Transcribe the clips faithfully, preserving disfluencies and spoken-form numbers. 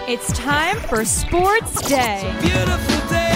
It's time for Sports Day. It's a beautiful day.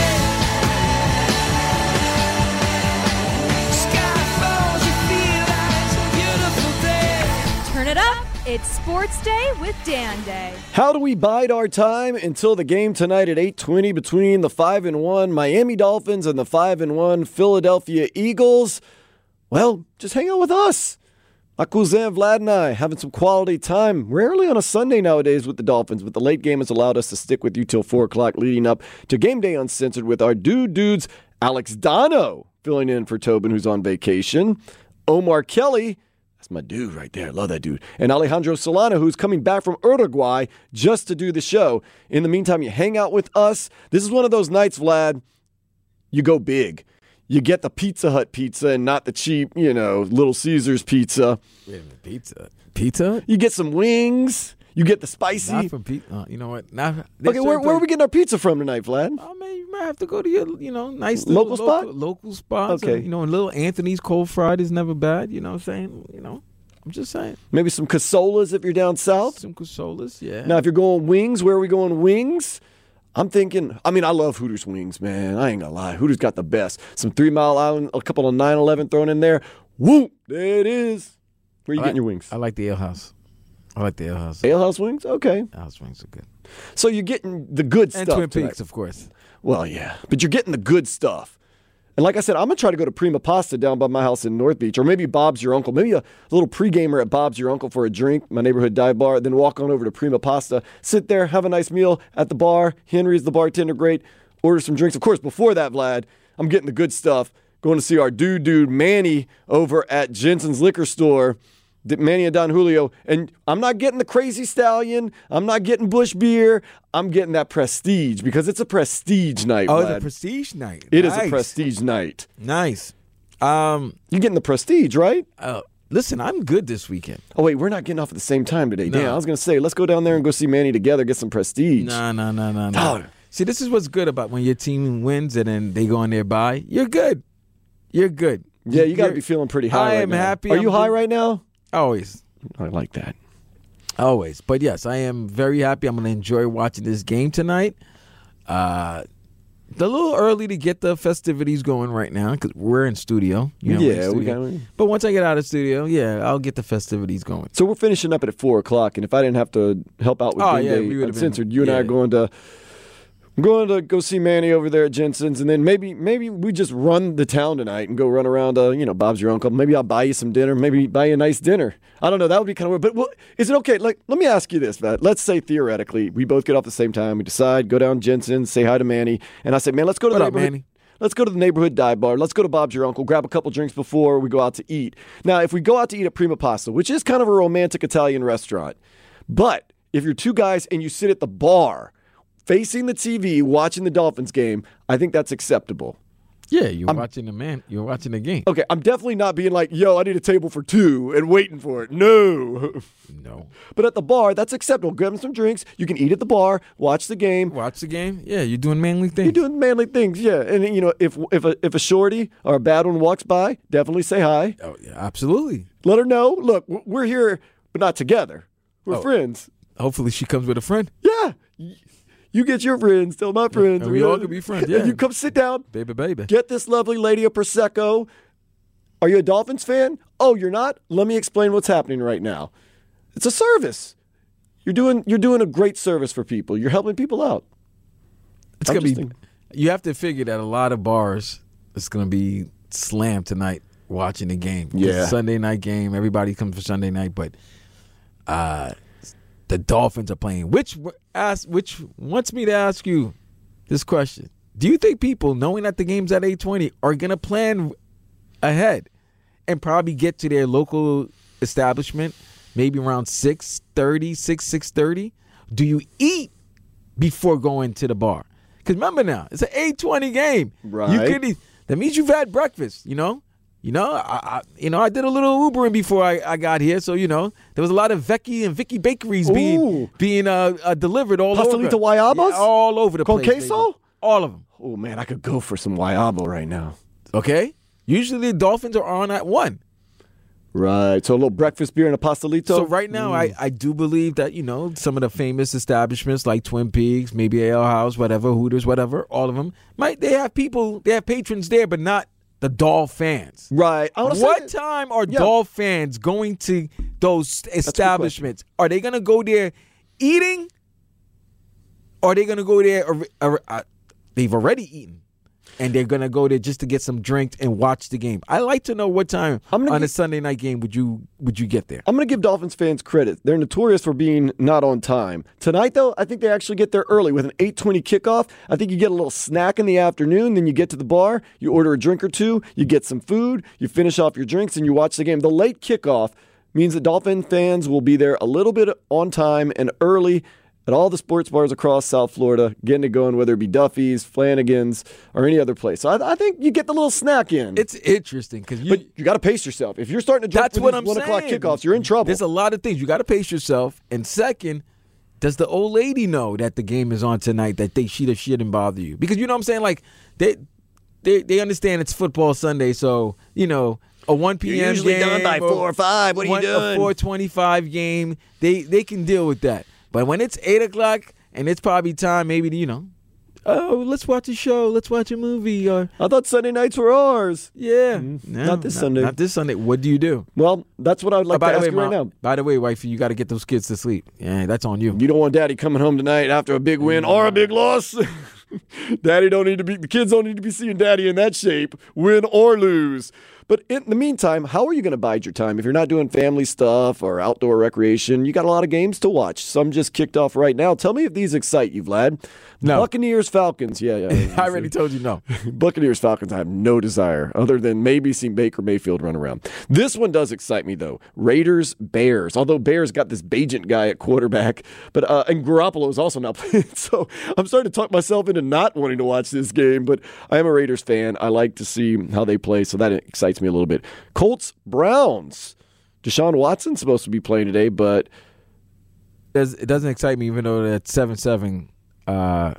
Sky falls, you feel like it's a beautiful day. Turn it up. It's Sports Day with Dan Day. How do we bide our time until the game tonight at eight twenty between the five and one Miami Dolphins and the five and one Philadelphia Eagles? Well, just hang out with us. My cousin Vlad and I having some quality time, rarely on a Sunday nowadays with the Dolphins, but the late game has allowed us to stick with you till four o'clock leading up to Game Day Uncensored with our dude dudes, Alex Dono filling in for Tobin, who's on vacation, Omar Kelly, that's my dude right there, love that dude, and Alejandro Solana, who's coming back from Uruguay just to do the show. In the meantime, you hang out with us. This is one of those nights, Vlad, you go big. You get the Pizza Hut pizza and not the cheap, you know, Little Caesars pizza. Wait a minute, pizza? Pizza? You get some wings. You get the spicy. Not from pizza. Uh, you know what? Not, okay, where, where are we getting our pizza from tonight, Vlad? Oh, man, you might have to go to your, you know, nice little local spot. Local, local spots. Okay. And, you know, Little Anthony's Cold Fried is never bad. You know what I'm saying? You know, I'm just saying. Maybe some Casolas if you're down south. Some Casolas, yeah. Now, if you're going wings, where are we going wings? I'm thinking, I mean, I love Hooters wings, man. I ain't gonna lie. Hooters got the best. Some Three Mile Island, a couple of nine eleven thrown in there. Whoop, there it is. Where you I getting like, your wings? I like the Ale House. I like the Ale House. Ale House wings? Okay. Ale House wings are good. So you're getting the good and stuff. Twin tonight. Peaks, of course. Well, yeah. But you're getting the good stuff. And like I said, I'm going to try to go to Prima Pasta down by my house in North Beach, or maybe Bob's Your Uncle. Maybe a little pre-gamer at Bob's Your Uncle for a drink, my neighborhood dive bar, then walk on over to Prima Pasta, sit there, have a nice meal at the bar. Henry's the bartender, great. Order some drinks. Of course, before that, Vlad, I'm getting the good stuff. Going to see our dude, dude, Manny over at Jensen's Liquor Store. Manny and Don Julio, and I'm not getting the Crazy Stallion. I'm not getting Bush Beer. I'm getting that Prestige because it's a Prestige night. Oh, Vlad. it's a Prestige night. It nice. is a Prestige night. Nice. Um, You're getting the Prestige, right? uh, listen, I'm good this weekend. Oh wait, we're not getting off at the same time today. No. Damn, I was gonna say let's go down there and go see Manny together, get some Prestige. No, no, no, no, no. Dog. See, this is what's good about when your team wins and then they go in there by. You're good. You're good. Yeah, you got to You're- be feeling pretty high. I right am now. happy. Are I'm you high good. right now? Always. I like that. Always. But yes, I am very happy. I'm going to enjoy watching this game tonight. Uh, it's a little early to get the festivities going right now because we're in studio. You know, we're in Yeah, we studio. got. But once I get out of studio, yeah, I'll get the festivities going. So we're finishing up at four o'clock, and if I didn't have to help out with Oh, Game yeah, Day we would've been- Uncensored, you and I yeah. are going to going to go see Manny over there at Jensen's, and then maybe maybe we just run the town tonight and go run around. Uh, you know, Bob's Your Uncle. Maybe I'll buy you some dinner. Maybe buy you a nice dinner. I don't know. That would be kind of weird. But well, is it okay? Like, let me ask you this, Matt. Let's say theoretically we both get off at the same time. We decide go down Jensen's, say hi to Manny, and I say, man, let's go to What the up, neighborhood. Manny? Let's go to the neighborhood dive bar. Let's go to Bob's Your Uncle, grab a couple drinks before we go out to eat. Now, if we go out to eat at Prima Pasta, which is kind of a romantic Italian restaurant, but if you're two guys and you sit at the bar facing the T V watching the Dolphins game, I think that's acceptable. Yeah, you're watching the man. You're watching the game. Okay, I'm definitely not being like, yo, I need a table for two and waiting for it. No. No. But at the bar, that's acceptable. Grab some drinks. You can eat at the bar, watch the game. Watch the game. Yeah, you're doing manly things. You're doing manly things, yeah. And, you know, if if a, if a shorty or a bad one walks by, definitely say hi. Oh, yeah, absolutely. Let her know, look, w- we're here, but not together. We're Oh. friends. Hopefully she comes with a friend. Yeah. Y- You get your friends, tell my friends. And we all can be friends, And yeah. you come sit down, Baby, baby. get this lovely lady a Prosecco. Are you a Dolphins fan? Oh, you're not? Let me explain what's happening right now. It's a service. You're doing you're doing a great service for people. You're helping people out. It's I'm gonna just be. thinking- You have to figure that a lot of bars it's gonna be slammed tonight watching the game. It's Yeah. a Sunday night game. Everybody comes for Sunday night, but uh, the Dolphins are playing. Which ask which wants me to ask you this question: do you think people, knowing that the game's at eight twenty, are gonna plan ahead and probably get to their local establishment maybe around six thirty, six, six thirty? Do you eat before going to the bar? Because remember now, it's an eight twenty game. Right. You could eat. That means you've had breakfast, you know? You know, I, I you know, I did a little Ubering before I, I got here, so you know, there was a lot of Vecchi and Vicky bakeries being Ooh. being uh, uh, delivered all over. Pastelito Guayabas? Yeah, all over the Con place. queso? baby. All of them. Oh, man, I could go for some Guayabo right now. Okay. Usually the Dolphins are on at one. Right. So a little breakfast beer and a pastelito. So right now, I, I do believe that, you know, some of the famous establishments like Twin Peaks, maybe Ale House, whatever, Hooters, whatever, all of them, might they have people, they have patrons there, but not the Dolph fans. Right. I wanna say What that- time are Yeah. Dolph fans going to those establishments? Are they going to go there eating? Or are they going to go there, or, or, uh, they've already eaten. And they're gonna go there just to get some drink and watch the game. I like to know what time I'm on gonna a give- Sunday night game would you would you get there? I'm going to give Dolphins fans credit. They're notorious for being not on time. Tonight, though, I think they actually get there early with an eight twenty kickoff. I think you get a little snack in the afternoon, then you get to the bar, you order a drink or two, you get some food, you finish off your drinks, and you watch the game. The late kickoff means that Dolphin fans will be there a little bit on time and early at all the sports bars across South Florida, getting it going, whether it be Duffy's, Flanagan's, or any other place. So I, I think you get the little snack in. It's interesting because you. but you got to pace yourself. If you're starting to jump That's for what these I'm one o'clock saying. kickoffs, you're in trouble. There's a lot of things you got to pace yourself. And second, does the old lady know that the game is on tonight? That they she shouldn't bother you because you know what I'm saying. Like they they they understand it's football Sunday, so you know. A one p.m. You're usually game done by or four or five. What are one- you doing? A four twenty-five game, they they can deal with that. But when it's eight o'clock and it's probably time, maybe to, you know, oh, let's watch a show, let's watch a movie, or I thought Sunday nights were ours. yeah, No, Mm-hmm. not this Sunday. Not this Sunday. What do you do? Well, that's what I would like Oh, by to the ask way, you right Mom, now. by the way, wifey, you got to get those kids to sleep. Yeah, that's on you. You don't want Daddy coming home tonight after a big win or a big loss. Daddy don't need to be. The kids don't need to be seeing Daddy in that shape, win or lose. But in the meantime, how are you going to bide your time if you're not doing family stuff or outdoor recreation? You got a lot of games to watch. Some just kicked off right now. Tell me if these excite you, Vlad. No. Buccaneers, Falcons. Yeah, yeah. I already told you no. Buccaneers, Falcons, I have no desire other than maybe seeing Baker Mayfield run around. This one does excite me, though. Raiders, Bears. Although Bears got this Bajent guy at quarterback, but uh, and Garoppolo is also not playing. So I'm starting to talk myself into not wanting to watch this game, but I am a Raiders fan. I like to see how they play, so that excites me a little bit. Colts, Browns. Deshaun Watson's supposed to be playing today, but Does- It doesn't excite me, even though it's seven seven uh,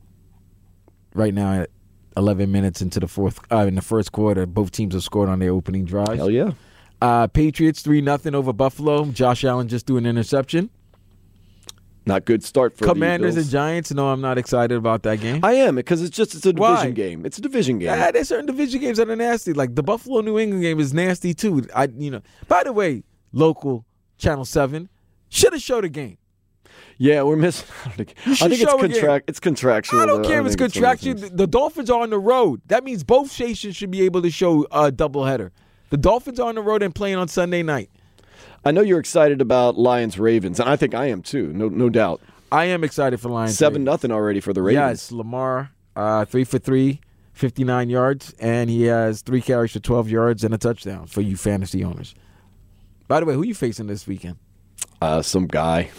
right now at eleven minutes into the fourth, uh, in the first quarter. Both teams have scored on their opening drives. hell yeah. Uh, Patriots three nothing over Buffalo. Josh Allen just threw an interception. Not good start for Commanders the and Eagles. Giants. No, I'm not excited about that game. I am, because it's just it's a division Why? game. It's a division game. Yeah, there's certain division games that are nasty. Like the Buffalo New England game is nasty too. I, you know. By the way, local Channel Seven should have showed a game. Yeah, we're missing. I think, I You should think it's, show a game. contract, it's contractual. I don't though. care if it's think one of those contraction. things. The Dolphins are on the road. That means both stations should be able to show a doubleheader. The Dolphins are on the road and playing on Sunday night. I know you're excited about Lions Ravens, and I think I am too. No, no doubt. I am excited for Lions. Seven Ravens. nothing already for the Ravens. Yes, Lamar, uh, three for three, fifty-nine yards, and he has three carries for twelve yards and a touchdown for you fantasy owners. By the way, who you facing this weekend? Uh, some guy.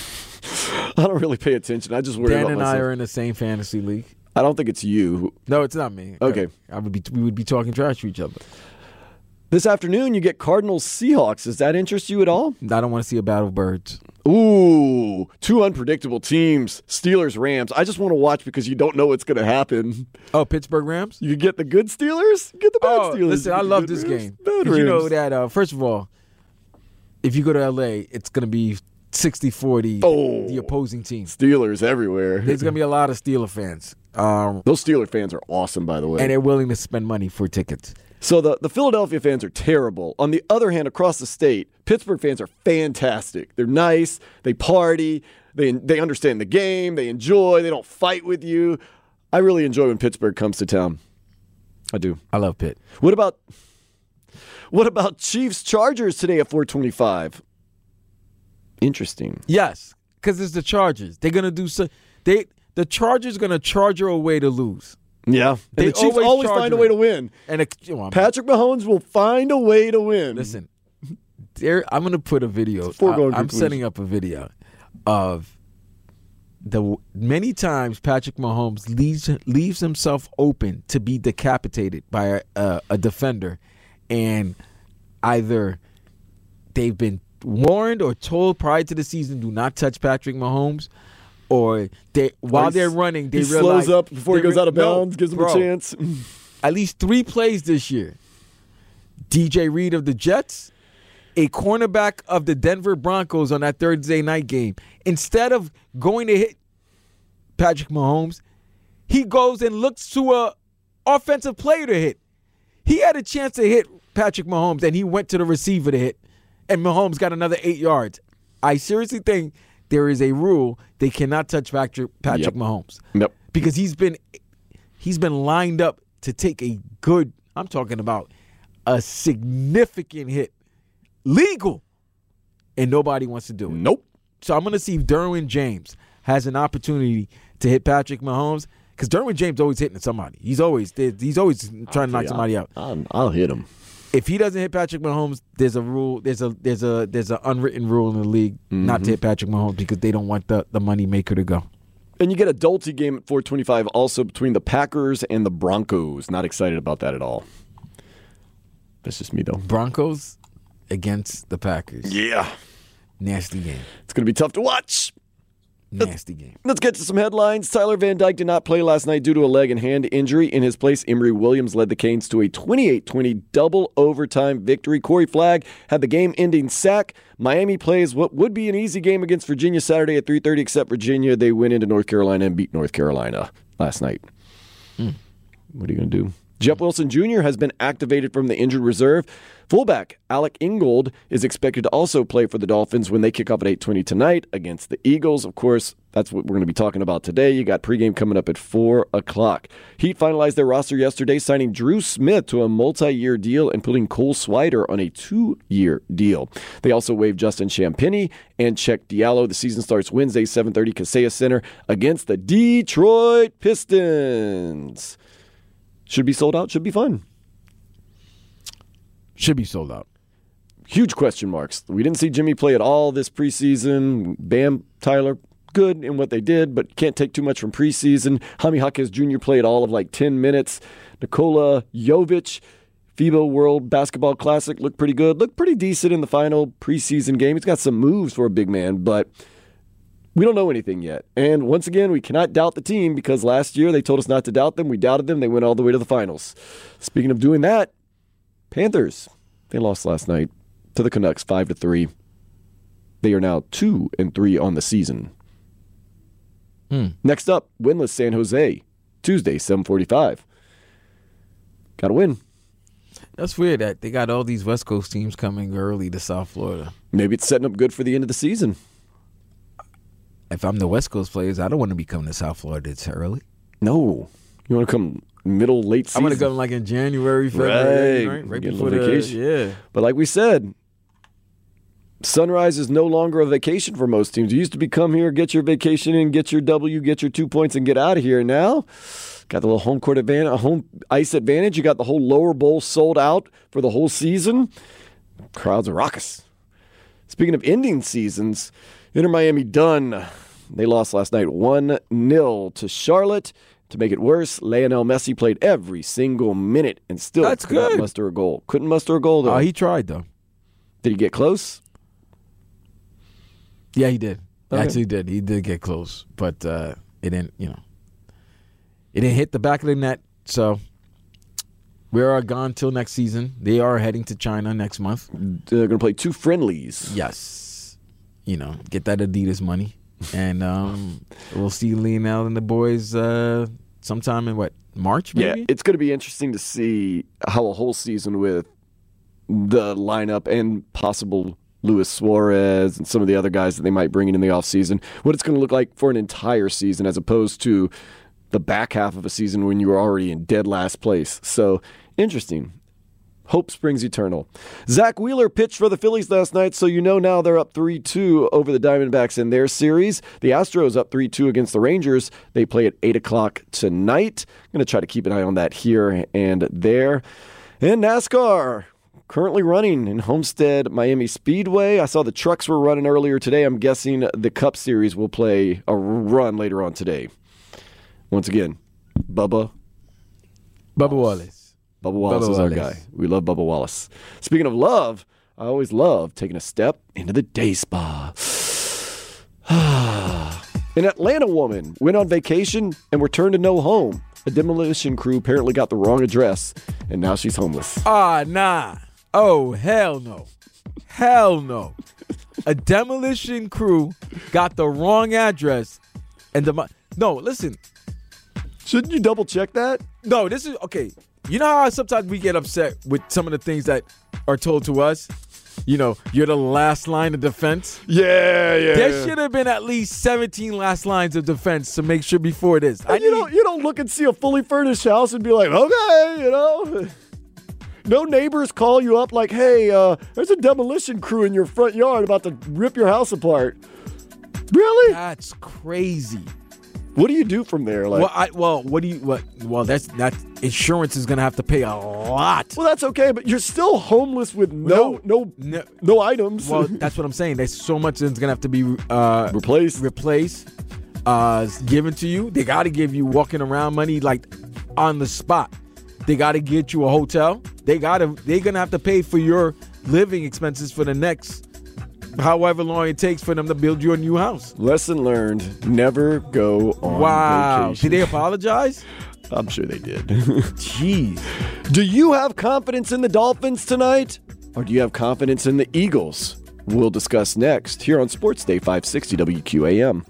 I don't really pay attention. I just worry Dan about and myself. I are in the same fantasy league. I don't think it's you. No, it's not me. Okay. I would be. We would be talking trash to each other. This afternoon, you get Cardinals Seahawks. Does that interest you at all? I don't want to see a battle of birds. Ooh, two unpredictable teams. Steelers Rams. I just want to watch because you don't know what's going to happen. Oh, Pittsburgh Rams. You get the good Steelers, you get the bad Oh, Steelers. listen, You I get love the this good Rams, game. bad Did you know Rams. that, uh, first of all, if you go to L A, it's going to be sixty forty Oh. the opposing team. Steelers everywhere. There's going to be a lot of Steeler fans. Um, Those Steeler fans are awesome, by the way. and they're willing to spend money for tickets. So the, the Philadelphia fans are terrible. On the other hand, across the state, Pittsburgh fans are fantastic. They're nice. They party. They they understand the game. They enjoy. They don't fight with you. I really enjoy when Pittsburgh comes to town. I do. I love Pitt. What about what about Chiefs Chargers today at four twenty-five? Interesting. Yes, because it's the Chargers. They're going to do so. They the Chargers going to charge her away to lose. Yeah. And They the Chiefs always always charge find a them. way to win. And it, you know, I'm- Patrick Mahomes will find a way to win. listen, there. I'm going to put a video. It's a foregone I, I'm conclusion. setting up a video of the many times Patrick Mahomes leaves leaves himself open to be decapitated by a, a, a defender, and either they've been warned or told prior to the season, do not touch Patrick Mahomes. Or they while he's- they're running, they he realize slows up before he they goes re- out of No, bounds, gives him bro, a chance. At least three plays this year. D J Reed of the Jets a cornerback of the Denver Broncos on that Thursday night game, instead of going to hit Patrick Mahomes, he goes and looks to a offensive player to hit. He had a chance to hit Patrick Mahomes, and he went to the receiver to hit, and Mahomes got another eight yards. I seriously think there is a rule they cannot touch Patrick, Patrick Yep. Mahomes. Yep. Because he's been he's been lined up to take a good, I'm talking about a significant hit. Legal. And nobody wants to do it. Nope. So I'm going to see if Derwin James has an opportunity to hit Patrick Mahomes, because Derwin James always hitting somebody. He's always he's always trying to knock somebody out. I'll, I'll hit him. If he doesn't hit Patrick Mahomes, there's a rule. There's a there's a there's an unwritten rule in the league Mm-hmm. not to hit Patrick Mahomes because they don't want the the money maker to go. And you get a Dolty game at four twenty-five also between the Packers and the Broncos. Not excited about that at all. That's just me, though. Broncos against the Packers. Yeah. Nasty game. It's going to be tough to watch. Nasty game. Let's get to some headlines. Tyler Van Dyke did not play last night due to a leg and hand injury. In his place, Emory Williams led the Canes to a twenty-eight twenty double overtime victory. Corey Flagg had the game-ending sack. Miami plays what would be an easy game against Virginia Saturday at three thirty, except Virginia. They went into North Carolina and beat North Carolina last night. Mm. What are you going to do? Jeff Wilson Junior has been activated from the injured reserve. Fullback Alec Ingold is expected to also play for the Dolphins when they kick off at eight twenty tonight against the Eagles. Of course, that's what we're going to be talking about today. You got pregame coming up at four o'clock. Heat finalized their roster yesterday, signing Drew Smith to a multi-year deal and putting Cole Swider on a two-year deal. They also waived Justin Champagnie and Check Diallo. The season starts Wednesday, seven thirty, Kaseya Center against the Detroit Pistons. Should be sold out. Should be fun. Should be sold out. Huge question marks. We didn't see Jimmy play at all this preseason. Bam, Tyler, good in what they did, but can't take too much from preseason. Jaime Jaquez Junior played all of like ten minutes. Nikola Jovic, FIBA World Basketball Classic, looked pretty good. Looked pretty decent in the final preseason game. He's got some moves for a big man, but we don't know anything yet. And once again, we cannot doubt the team because last year they told us not to doubt them. We doubted them. They went all the way to the finals. Speaking of doing that, Panthers, they lost last night to the Canucks five to three. They are now two and three on the season. Hmm. Next up, winless San Jose, Tuesday, seven forty-five. Got to win. That's weird that they got all these West Coast teams coming early to South Florida. Maybe it's setting up good for the end of the season. If I'm the West Coast players, I don't want to be coming to South Florida this early. No. You want to come middle, late season? I'm going to come like in January, February, Right. right, right Get a before little the vacation. yeah. But like we said, Sunrise is no longer a vacation for most teams. You used to be come here, get your vacation in, get your W, get your two points, and get out of here. Now, got the little home court advantage, home ice advantage. You got the whole lower bowl sold out for the whole season. Crowds are raucous. Speaking of ending seasons, Inter Miami done. They lost last night one nil to Charlotte. To make it worse, Lionel Messi played every single minute and still That's could not good. muster a goal. Couldn't muster a goal, though. Oh, he tried, though. Did he get close? Yeah, he did. He Okay. actually did. He did get close, but uh, it didn't, you know, it didn't hit the back of the net. So we are gone till next season. They are heading to China next month. They're going to play two friendlies. Yes. You know, get that Adidas money. And um, we'll see Lionel and the boys uh, sometime in, what, March maybe? Yeah, it's going to be interesting to see how a whole season with the lineup and possible Luis Suarez and some of the other guys that they might bring in in the offseason, what it's going to look like for an entire season as opposed to the back half of a season when you were already in dead last place. So, interesting. Hope springs eternal. Zach Wheeler pitched for the Phillies last night, so you know now they're up three two over the Diamondbacks in their series. The Astros up three two against the Rangers. They play at eight o'clock tonight. I'm going to try to keep an eye on that here and there. And NASCAR, currently running in Homestead Miami Speedway. I saw the trucks were running earlier today. I'm guessing the Cup Series will play a run later on today. Once again, Bubba. Bubba Wallace. Bubba Wallace Bubba is our Wallace. guy. We love Bubba Wallace. Speaking of love, I always love taking a step into the day spa. An Atlanta woman went on vacation and returned to no home. A demolition crew apparently got the wrong address, and now she's homeless. Ah, nah. Oh, hell no. Hell no. A demolition crew got the wrong address. And the No, listen. Shouldn't you double check that? No, this is, okay. You know how sometimes we get upset with some of the things that are told to us? You know, you're the last line of defense. Yeah, yeah. There yeah. should have been at least seventeen last lines of defense to make sure before this. I And you need- don't you don't look and see a fully furnished house and be like, okay, you know. No neighbors call you up like, hey, uh, there's a demolition crew in your front yard about to rip your house apart. Really? That's crazy. What do you do from there? Like, Well, I, well, what do you? What? Well, that's that. Insurance is gonna have to pay a lot. well, that's okay, but you're still homeless with no no no, No. items. Well, that's what I'm saying. There's so much that's gonna have to be uh, replaced. replaced, uh, given to you. They got to give you walking around money like on the spot. They got to get you a hotel. They got to. They're gonna have to pay for your living expenses for the next however long it takes for them to build you a new house. Lesson learned: never go on Wow. vacation. Did they apologize? I'm sure they did. Jeez. Do you have confidence in the Dolphins tonight, or do you have confidence in the Eagles? We'll discuss next here on Sports Day five sixty W Q A M.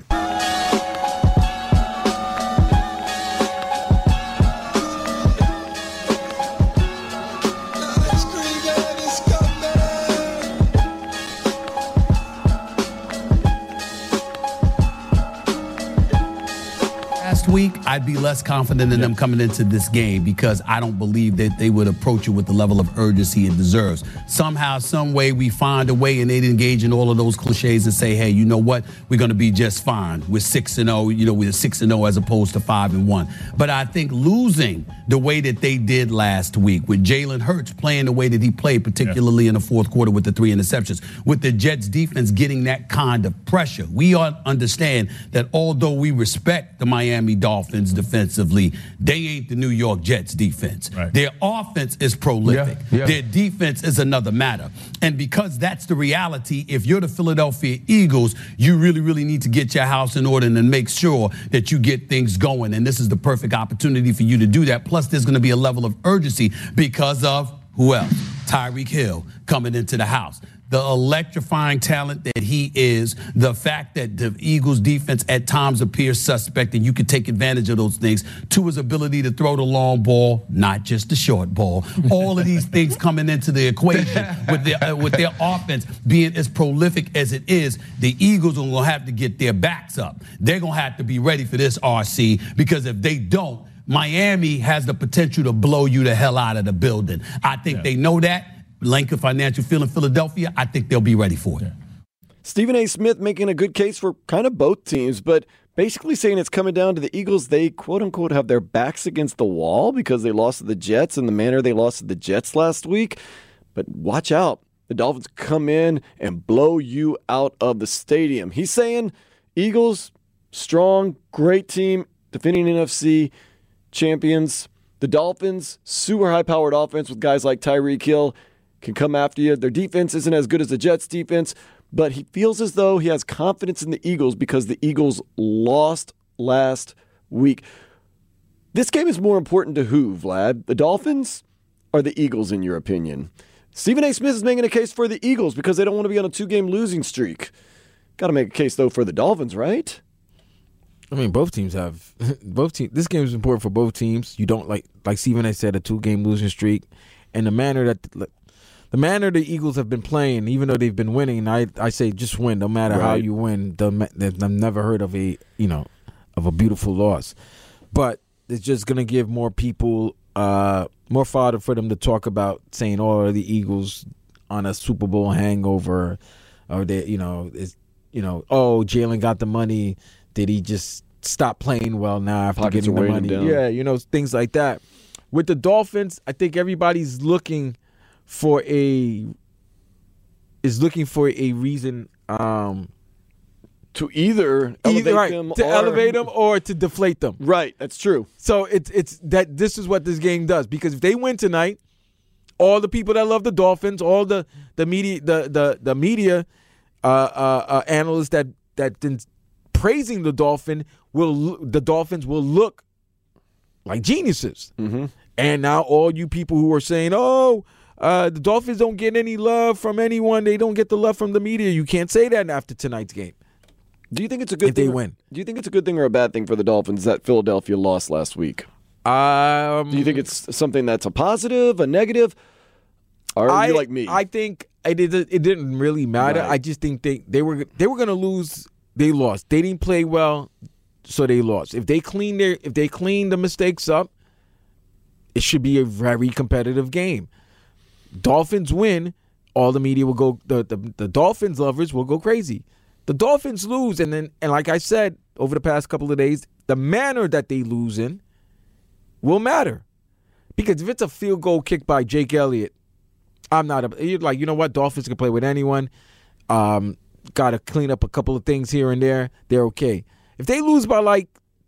Last week, I'd be less confident in them coming into this game because I don't believe that they would approach it with the level of urgency it deserves. Somehow, some way, we find a way, and they'd engage in all of those cliches and say, hey, you know what? We're going to be just fine. We're six and oh, you know, we're six and oh as opposed to five and one. But I think losing the way that they did last week, with Jalen Hurts playing the way that he played, particularly yeah. in the fourth quarter with the three interceptions, with the Jets defense getting that kind of pressure, we understand that although we respect the Miami Dolphins defensively, they ain't the New York Jets defense. Right. Their offense is prolific. Yeah, yeah. Their defense is another matter. And because that's the reality, if you're the Philadelphia Eagles, you really, really need to get your house in order and make sure that you get things going. And this is the perfect opportunity for you to do that. Plus, there's going to be a level of urgency because of who else? Tyreek Hill coming into the house. The electrifying talent that he is, the fact that the Eagles defense at times appears suspect and you can take advantage of those things, to his ability to throw the long ball, not just the short ball. All of these things coming into the equation with their, uh, with their offense being as prolific as it is, the Eagles are going to have to get their backs up. They're going to have to be ready for this, R C, because if they don't, Miami has the potential to blow you the hell out of the building. I think yeah. they know that. Lincoln Financial Field in Philadelphia, I think they'll be ready for it. Yeah. Stephen A. Smith making a good case for kind of both teams, but basically saying it's coming down to the Eagles. They, quote-unquote, have their backs against the wall because they lost to the Jets in the manner they lost to the Jets last week. But watch out. The Dolphins come in and blow you out of the stadium. He's saying Eagles, strong, great team, defending N F C champions. The Dolphins, super high-powered offense with guys like Tyreek Hill, can come after you. Their defense isn't as good as the Jets' defense, but he feels as though he has confidence in the Eagles because the Eagles lost last week. This game is more important to who, Vlad? The Dolphins or the Eagles, in your opinion? Stephen A. Smith is making a case for the Eagles because they don't want to be on a two-game losing streak. Got to make a case, though, for the Dolphins, right? I mean, both teams have both teams. This game is important for both teams. You don't like, like Stephen A. said, a two-game losing streak, and the manner that the manner the Eagles have been playing, even though they've been winning. I I say just win, no matter right. how you win. The, I've never heard of a you know of a beautiful loss, but it's just gonna give more people uh, more fodder for them to talk about, saying, "Oh, are the Eagles on a Super Bowl hangover?" Or they, you know, is you know, oh, Jalen got the money. Did he just stop playing well now after Pockets getting the money? Yeah, you know, things like that. With the Dolphins, I think everybody's looking for a is looking for a reason um, to either elevate either, right, them to or, elevate them or to deflate them. Right, that's true. So it's it's that this is what this game does, because if they win tonight, all the people that love the Dolphins, all the the media the the the media uh, uh, uh, analysts that that been praising the Dolphin will the Dolphins will look like geniuses. Mm-hmm. And now all you people who are saying, oh, uh, the Dolphins don't get any love from anyone. They don't get the love from the media. You can't say that after tonight's game. Do you think it's a good If thing? they win. Do you think it's a good thing or a bad thing for the Dolphins that Philadelphia lost last week? Um, Do you think it's something that's a positive, a negative? Or are I, you like me? I think it did, it didn't really matter. Right. I just think they, they were they were going to lose. They lost. They didn't play well, so they lost. If they clean their if they clean the mistakes up, it should be a very competitive game. Dolphins win, all the media will go. The, the the Dolphins lovers will go crazy. The Dolphins lose, and then and like I said over the past couple of days, the manner that they lose in will matter. Because if it's a field goal kick by Jake Elliott, I'm not a, you're like, you know what? Dolphins can play with anyone. Um, got to clean up a couple of things here and there. They're okay. If they lose by like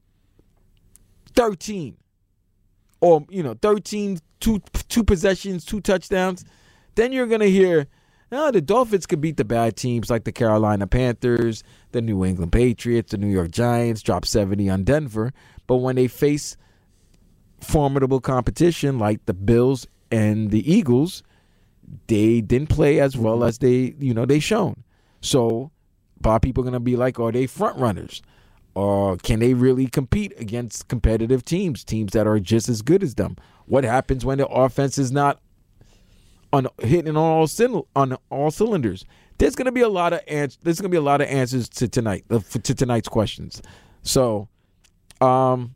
thirteen, or you know, thirteen, two two possessions, two touchdowns, then you're gonna hear, no, the Dolphins could beat the bad teams like the Carolina Panthers, the New England Patriots, the New York Giants, drop seventy on Denver. But when they face formidable competition like the Bills and the Eagles, they didn't play as well as they, you know, they shown. So, a lot of people are going to be like, are they front runners? Or can they really compete against competitive teams, teams that are just as good as them? What happens when the offense is not on hitting on all cyl- on all cylinders? There's going to be a lot of ans- there's going to be a lot of answers to tonight uh, to tonight's questions. So, um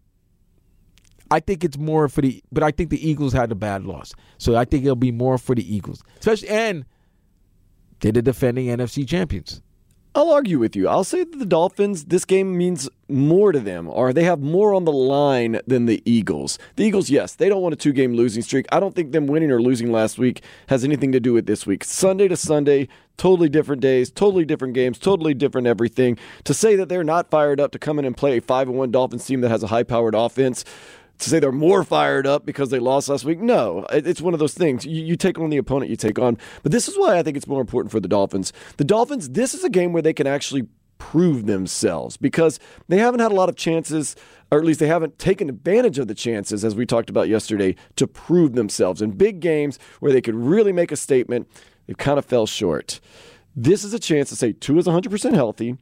I think it's more for the, but I think the Eagles had a bad loss. So I think it'll be more for the Eagles. Especially, and they're the defending N F C champions. I'll argue with you. I'll say that the Dolphins, this game means more to them, or they have more on the line than the Eagles. The Eagles, yes, they don't want a two-game losing streak. I don't think them winning or losing last week has anything to do with this week. Sunday to Sunday, totally different days, totally different games, totally different everything. To say that they're not fired up to come in and play a five and one Dolphins team that has a high-powered offense, to say they're more fired up because they lost last week, no. It's one of those things. You, you take on the opponent you take on. But this is why I think it's more important for the Dolphins. The Dolphins, this is a game where they can actually prove themselves because they haven't had a lot of chances, or at least they haven't taken advantage of the chances, as we talked about yesterday, to prove themselves. In big games where they could really make a statement, they kind of fell short. This is a chance to say Tua is one hundred percent healthy.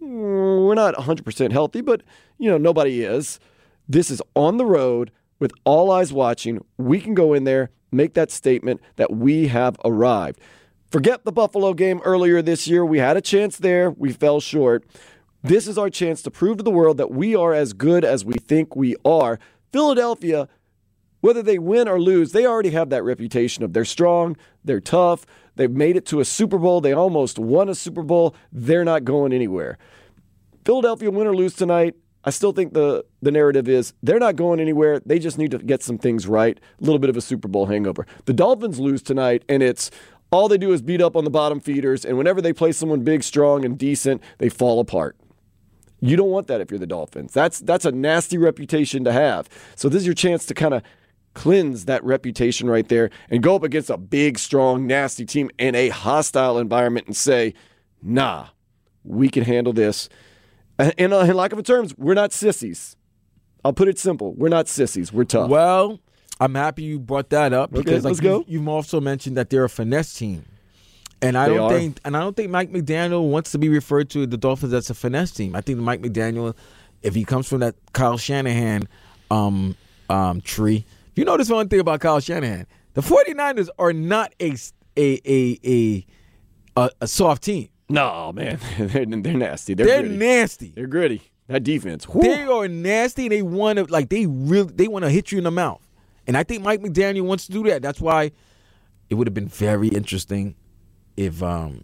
We're not one hundred percent healthy, but, you know, nobody is. This is on the road with all eyes watching. We can go in there, make that statement that we have arrived. Forget the Buffalo game earlier this year. We had a chance there. We fell short. This is our chance to prove to the world that we are as good as we think we are. Philadelphia, whether they win or lose, they already have that reputation of they're strong, they're tough, they've made it to a Super Bowl, they almost won a Super Bowl, they're not going anywhere. Philadelphia win or lose tonight, I still think the, the narrative is they're not going anywhere. They just need to get some things right. A little bit of a Super Bowl hangover. The Dolphins lose tonight, and it's all they do is beat up on the bottom feeders, and whenever they play someone big, strong, and decent, they fall apart. You don't want that if you're the Dolphins. That's that's a nasty reputation to have. So this is your chance to kind of cleanse that reputation right there and go up against a big, strong, nasty team in a hostile environment and say, nah, we can handle this. In, uh, in lack of a terms, we're not sissies. I'll put it simple. We're not sissies. We're tough. Well, I'm happy you brought that up Okay, because like let's go. you, you've also mentioned that they're a finesse team, and I They don't are. think and I don't think Mike McDaniel wants to be referred to the Dolphins as a finesse team. I think Mike McDaniel, if he comes from that Kyle Shanahan um, um, tree, you notice one thing about Kyle Shanahan: the 49ers are not a a a a, a, a soft team. No, man. they're, they're nasty. They're, They're gritty. nasty. They're gritty. That defense. whew. They are nasty. They want to like they really they want to hit you in the mouth, and I think Mike McDaniel wants to do that. That's why it would have been very interesting if um,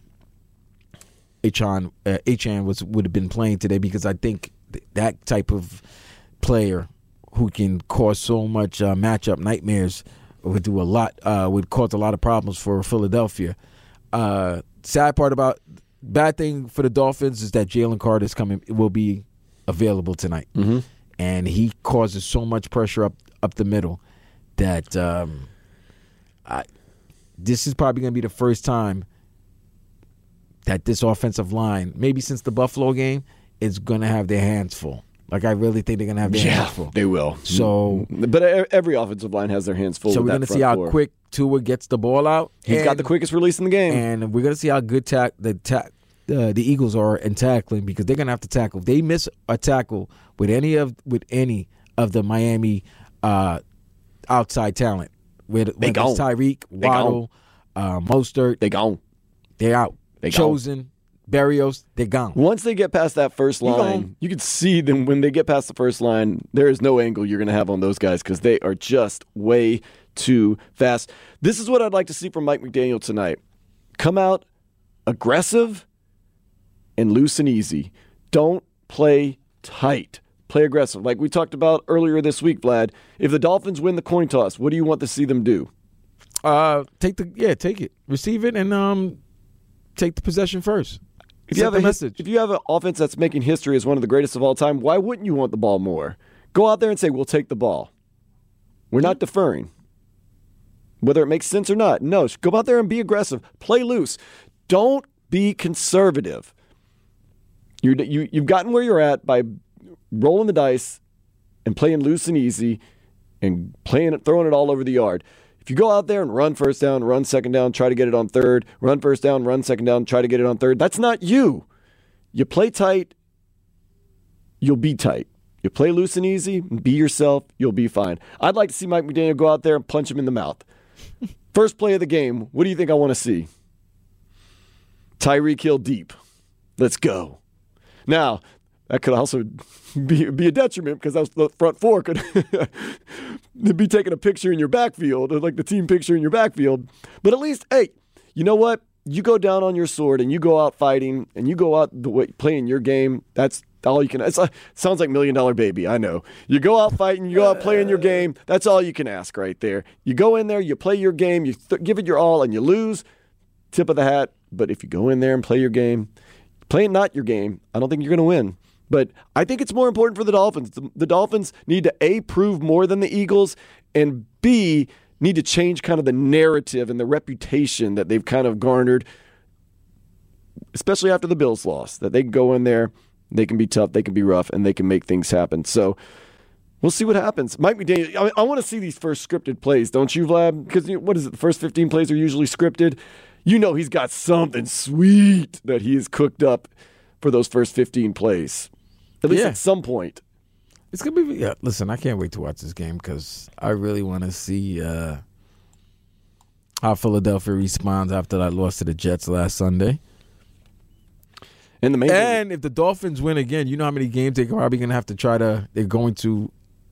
Achan uh, Achan was would have been playing today because I think th- that type of player who can cause so much uh, matchup nightmares would do a lot. Uh, would cause a lot of problems for Philadelphia. Uh, sad part about. Bad thing for the Dolphins is that Jalen Carter is coming will be available tonight, Mm-hmm. and he causes so much pressure up up the middle that um, I, this is probably going to be the first time that this offensive line, maybe since the Buffalo game, is going to have their hands full. Like I really think they're gonna have their hands full. They will. So, but every offensive line has their hands full. so with we're that gonna front see how four. quick Tua gets the ball out. He's and, got the quickest release in the game. and we're gonna see how good tack the tack. Uh, the Eagles are in tackling because they're gonna have to tackle. If they miss a tackle with any of with any of the Miami uh, outside talent, with whether it's gone. Tyreek, They Waddle, uh, Mostert, They gone. they're out. They gone. Chosen, Berrios, they're gone. Once they get past that first You line, gone. you can see them when they get past the first line. There is no angle you're going to have on those guys because they are just way too fast. This is what I'd like to see from Mike McDaniel tonight. Come out aggressive and loose and easy. Don't play tight. Play aggressive. Like we talked about earlier this week, Vlad. If the Dolphins win the coin toss, what do you want to see them do? Uh, take the yeah, take it, receive it, and um, take the possession first. If you, Set have the a, his- message. if you have an offense that's making history as one of the greatest of all time, why wouldn't you want the ball more? Go out there and say, we'll take the ball. We're not deferring. Whether it makes sense or not. No, go out there and be aggressive. Play loose. Don't be conservative. You're, you, you've gotten where you're at by rolling the dice and playing loose and easy and playing it, throwing it all over the yard. If you go out there and run first down, run second down, try to get it on third, run first down, run second down, try to get it on third, that's not you. You play tight, you'll be tight. You play loose and easy, be yourself, you'll be fine. I'd like to see Mike McDaniel go out there and punch him in the mouth. First play of the game, what do you think I want to see? Tyreek Hill deep. Let's go. Now, that could also be, be a detriment because that was the front four could be taking a picture in your backfield, or like the team picture in your backfield. But at least, hey, you know what? You go down on your sword and you go out fighting and you go out the way, playing your game. That's all you can. It's a, it sounds like Million Dollar Baby. I know. You go out fighting, you go out playing your game. That's all you can ask right there. You go in there, you play your game, you th- give it your all, and you lose. Tip of the hat. But if you go in there and play your game, play not your game, I don't think you're going to win. But I think it's more important for the Dolphins. The, the Dolphins need to, A, prove more than the Eagles, and B, need to change kind of the narrative and the reputation that they've kind of garnered, especially after the Bills loss, that they can go in there, they can be tough, they can be rough, and they can make things happen. So we'll see what happens. Mike McDaniel, I, I want to see these first scripted plays, don't you, Vlad? Because you know, what is it, the first fifteen plays are usually scripted. You know he's got something sweet that he has cooked up for those first fifteen plays. At least Yeah. at some point. It's gonna be. Yeah, listen, I can't wait to watch this game because I really want to see uh, how Philadelphia responds after that loss to the Jets last Sunday. And the main thing, And if the Dolphins win again, you know how many games they're probably gonna have to try to. They're going to,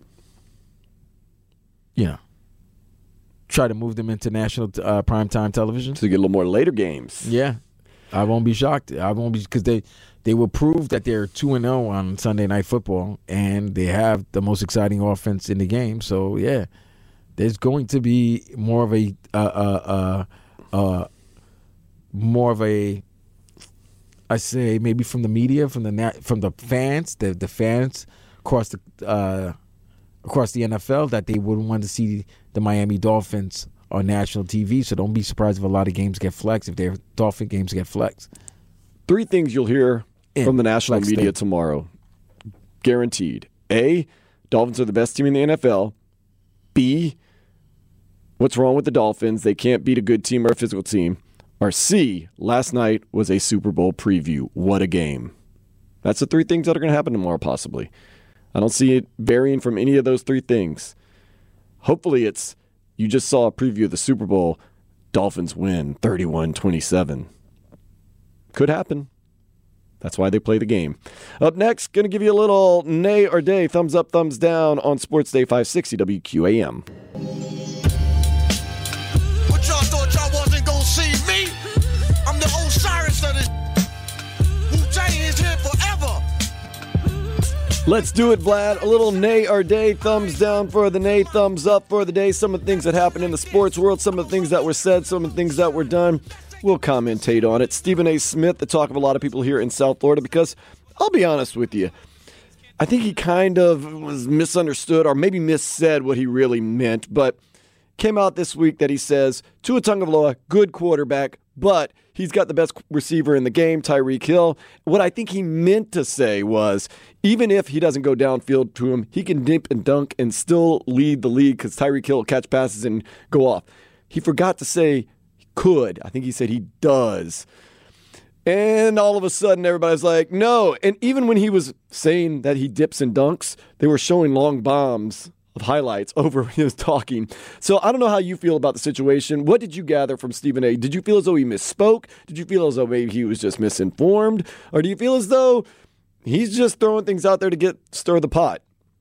you know, try to move them into national uh, primetime television. to get a little more later games. Yeah, I won't be shocked. I won't be because they they will prove that they're two and zero on Sunday Night Football, and they have the most exciting offense in the game. So yeah, there's going to be more of a uh, uh, uh, uh, more of a I say maybe from the media, from the nat- from the fans, the the fans across the uh, across the N F L that they would want to see the Miami Dolphins on national T V. So don't be surprised if a lot of games get flexed, if their Dolphin games get flexed. Three things you'll hear In from the national flex media state. tomorrow. Guaranteed. A, Dolphins are the best team in the N F L. B, what's wrong with the Dolphins? They can't beat a good team or a physical team. Or C, last night was a Super Bowl preview. What a game. That's the three things that are going to happen tomorrow, possibly. I don't see it varying from any of those three things. Hopefully it's, you just saw a preview of the Super Bowl, Dolphins win thirty-one twenty-seven. Could happen. That's why they play the game. Up next, going to give you a little nay or day, thumbs up, thumbs down on Sports Day five sixty W Q A M. What y'all thought y'all wasn't gonna see me? I'm the Osiris of this. Wu-Tang is here forever. Let's do it, Vlad. A little nay or day, thumbs down for the nay, thumbs up for the day. Some of the things that happened in the sports world, some of the things that were said, some of the things that were done. We'll commentate on it. Stephen A. Smith, the talk of a lot of people here in South Florida, because I'll be honest with you, I think he kind of was misunderstood or maybe missaid what he really meant, but came out this week that he says, Tua Tagovailoa, good quarterback, but he's got the best receiver in the game, Tyreek Hill. What I think he meant to say was, even if he doesn't go downfield to him, he can dip and dunk and still lead the league because Tyreek Hill will catch passes and go off. He forgot to say could. I think he said he does. And all of a sudden, everybody's like, no. And even when he was saying that he dips and dunks, they were showing long bombs of highlights over his talking. So I don't know how you feel about the situation. What did you gather from Stephen A? Did you feel as though he misspoke? Did you feel as though maybe he was just misinformed? Or do you feel as though he's just throwing things out there to get stir the pot?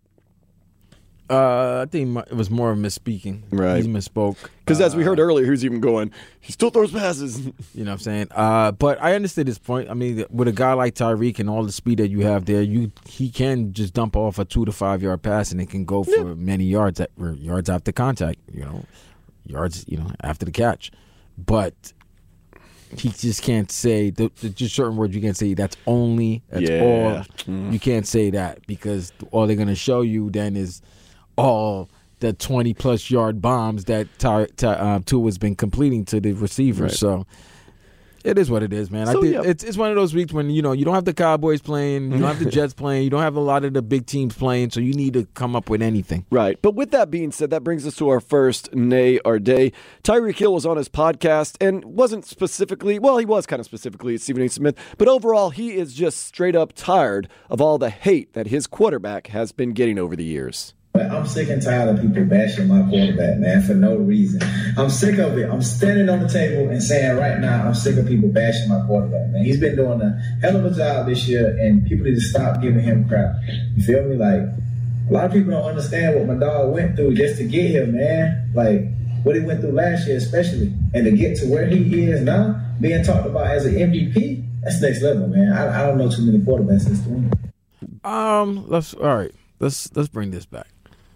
Uh, I think it was more of misspeaking. Right. He misspoke. Because uh, as we heard earlier, he was even going, he still throws passes. You know what I'm saying? Uh, but I understood his point. I mean, with a guy like Tyreek and all the speed that you have there, you he can just dump off a two to five yard pass and it can go for yeah. many yards at, or yards after contact, you know, yards, you know, after the catch. But he just can't say, the, the, just certain words you can't say, that's only, that's yeah. all. Mm. You can't say that because all they're going to show you then is all the twenty-plus yard bombs that Ty, Ty, uh, Tua's been completing to the receivers. Right. So it is what it is, man. So, I think yeah. it's it's one of those weeks when, you know, you don't have the Cowboys playing, you don't have the Jets playing, you don't have a lot of the big teams playing, so you need to come up with anything. Right. But with that being said, that brings us to our first Nay or Day. Tyreek Hill was on his podcast and wasn't specifically, well, he was kind of specifically Stephen A. Smith, but overall he is just straight up tired of all the hate that his quarterback has been getting over the years. But I'm sick and tired of people bashing my quarterback, man, for no reason. I'm sick of it. I'm standing on the table and saying right now, I'm sick of people bashing my quarterback, man. He's been doing a hell of a job this year, and people need to stop giving him crap. You feel me? Like, a lot of people don't understand what my dog went through just to get here, man. Like, what he went through last year especially. And to get to where he is now, being talked about as an M V P, that's next level, man. I, I don't know too many quarterbacks in this league. Um, let's, all right, let's, let's bring this back.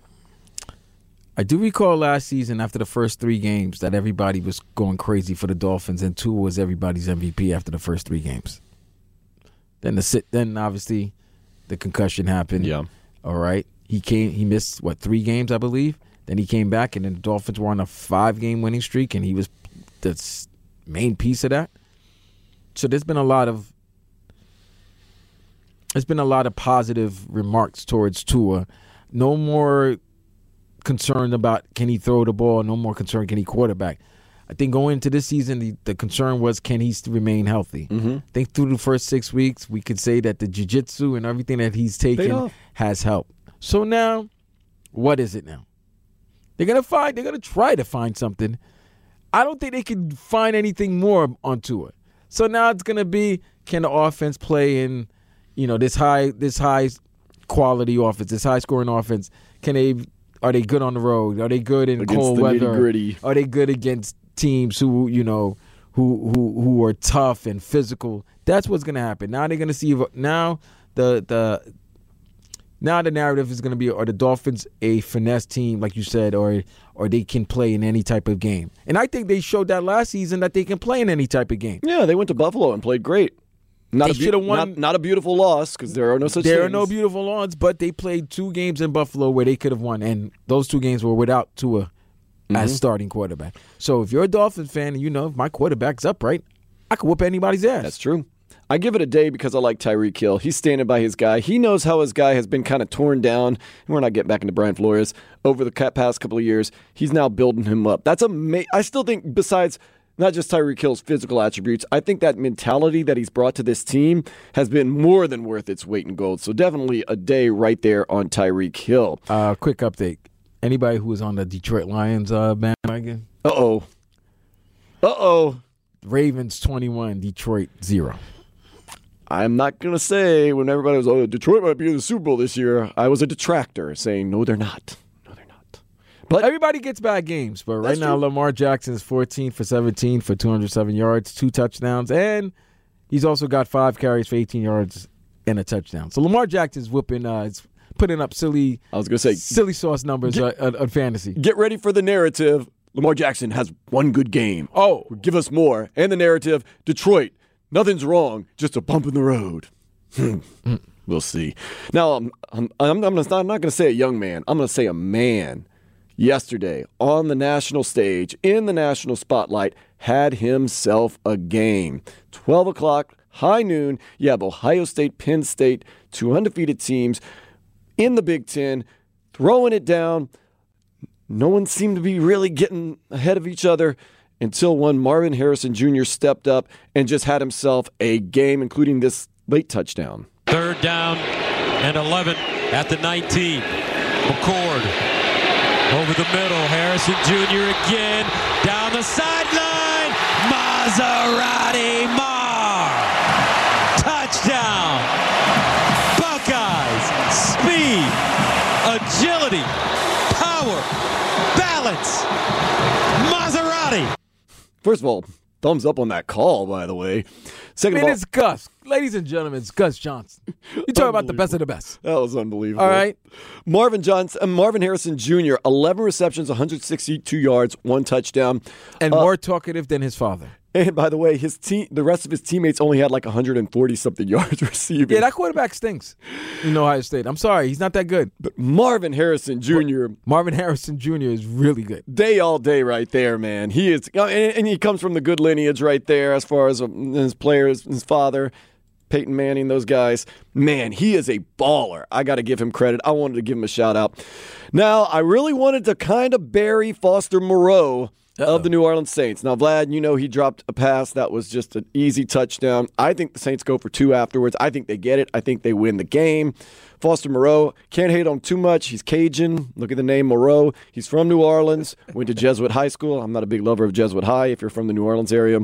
I do recall last season after the first three games that everybody was going crazy for the Dolphins, and Tua was everybody's M V P after the first three games. Then the sit, then obviously the concussion happened. Yeah. All right. He came. He missed what three games, I believe. Then he came back, and then the Dolphins were on a five-game winning streak, and he was the main piece of that. So there's been a lot of there's been a lot of positive remarks towards Tua. No more concerned about can he throw the ball, no more concerned can he quarterback. I think going into this season, the, the concern was can he remain healthy. Mm-hmm. I think through the first six weeks, we could say that the jiu-jitsu and everything that he's taken has helped. So now, what is it now? They're gonna find. They're gonna try to find something. I don't think they can find anything more onto it. So now it's gonna be can the offense play in, you know, this high, this high quality offense, this high scoring offense? Can they? Are they good on the road? Are they good in against cold the weather? nitty-gritty. Are they good against teams who, you know, who who who are tough and physical? That's what's going to happen. Now they're going to see if, now the the now the narrative is going to be, are the Dolphins a finesse team, like you said, or or they can play in any type of game? And I think they showed that last season that they can play in any type of game. Yeah, they went to Buffalo and played great. Not, they a, be- won. not, not a beautiful loss because there are no such There things. are no beautiful lawns, but they played two games in Buffalo where they could have won, and those two games were without Tua mm-hmm. as starting quarterback. So if you're a Dolphins fan and you know if my quarterback's upright, I could whoop anybody's ass. That's true. I give it a day because I like Tyreek Hill. He's standing by his guy. He knows how his guy has been kind of torn down. And we're not getting back into Brian Flores over the past couple of years. He's now building him up. That's amazing. I still think besides not just Tyreek Hill's physical attributes, I think that mentality that he's brought to this team has been more than worth its weight in gold. So definitely a day right there on Tyreek Hill. Uh, quick update. Anybody who was on the Detroit Lions uh, bandwagon? Uh-oh. Uh-oh. Ravens twenty-one, Detroit zero. I'm not going to say when everybody was, oh, Detroit might be in the Super Bowl this year, I was a detractor saying, no, they're not. But everybody gets bad games. But right now, true. Lamar Jackson is fourteen for seventeen for two hundred seven yards, two touchdowns, and he's also got five carries for eighteen yards and a touchdown. So Lamar Jackson is whooping, uh, is putting up silly. I was going to say silly sauce numbers get, uh, on fantasy. Get ready for the narrative. Lamar Jackson has one good game. Oh, give us more. And the narrative: Detroit, nothing's wrong, just a bump in the road. We'll see. Now, I'm I'm, I'm, I'm not going to say a young man. I'm going to say a man. Yesterday, on the national stage, in the national spotlight, had himself a game. twelve o'clock, high noon. You have Ohio State, Penn State, two undefeated teams in the Big Ten, throwing it down. No one seemed to be really getting ahead of each other until one Marvin Harrison Junior stepped up and just had himself a game, including this late touchdown. Third down and eleven at the nineteen. McCord over the middle. Harrison Junior again down the sideline. Maserati Mar. Touchdown. Buckeyes. Speed. Agility. Power. Balance. Maserati. First of all, thumbs up on that call, by the way. Second I of mean, all, it's Gus. Ladies and gentlemen, it's Gus Johnson. You talking about the best of the best. that was unbelievable. All right. Marvin Johnson, uh, Marvin Harrison Junior, eleven receptions, one hundred sixty-two yards, one touchdown. And Uh, more talkative than his father. And by the way, his team, the rest of his teammates only had like one hundred forty something yards receiving. Yeah, that quarterback stinks in Ohio State. I'm sorry. He's not that good. But Marvin Harrison Junior, Marvin Harrison Junior is really good. day all day right there, man. He is, and and he comes from the good lineage right there as far as um, his players, his father, Peyton Manning, those guys. Man, he is a baller. I got to give him credit. I wanted to give him a shout out. Now, I really wanted to kind of bury Foster Moreau Uh-oh. of the New Orleans Saints. Now, Vlad, you know he dropped a pass that was just an easy touchdown. I think the Saints go for two afterwards. I think they get it. I think they win the game. Foster Moreau, can't hate on too much. He's Cajun. Look at the name Moreau. He's from New Orleans, went to Jesuit High School. I'm not a big lover of Jesuit High if you're from the New Orleans area.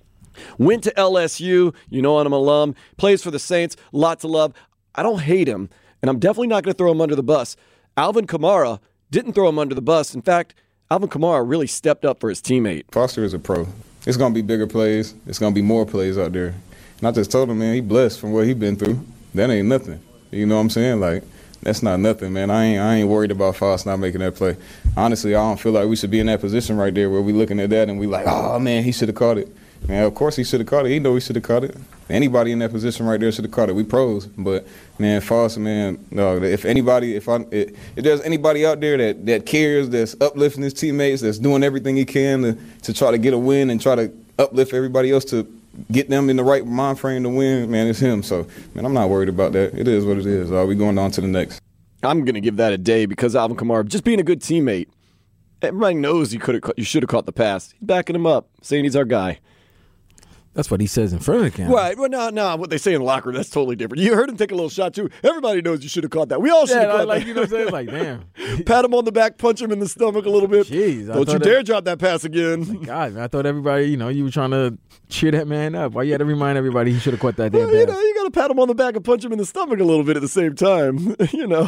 Went to L S U. You know I'm an alum. Plays for the Saints. Lots of love. I don't hate him, and I'm definitely not going to throw him under the bus. Alvin Kamara didn't throw him under the bus. In fact, Alvin Kamara really stepped up for his teammate. Foster is a pro. It's going to be bigger plays. It's going to be more plays out there. And I just told him, man, he blessed from what he been through. That ain't nothing. You know what I'm saying? Like, that's not nothing, man. I ain't I ain't worried about Foster not making that play. Honestly, I don't feel like we should be in that position right there where we looking at that and we like, oh, man, he should have caught it. Man, of course he should have caught it. He know he should have caught it. Anybody in that position right there should have caught it. We pros, but man, Foster, man, no. If anybody, if I, if there's anybody out there that, that cares, that's uplifting his teammates, that's doing everything he can to, to try to get a win and try to uplift everybody else to get them in the right mind frame to win, man, it's him. So, man, I'm not worried about that. It is what it is. Uh, we going on to the next. I'm gonna give that a day because Alvin Kamara just being a good teammate. Everybody knows you could have, you should have caught the pass. He's backing him up, saying he's our guy. That's what he says in front of the camera. Right. Well, no, no. What they say in the locker room, that's totally different. You heard him take a little shot, too. Everybody knows you should have caught that. We all should have Yeah, caught like, that. you know what I'm saying? Like, damn. Pat him on the back, punch him in the stomach a little bit. Jeez, I Don't you thought dare that- drop that pass again. God, man, I thought everybody, you know, you were trying to cheer that man up. Why you had to remind everybody he should have caught that damn Well, you pass? know, you got to pat him on the back and punch him in the stomach a little bit at the same time. you know.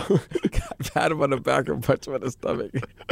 Pat him on the back and punch him in the stomach.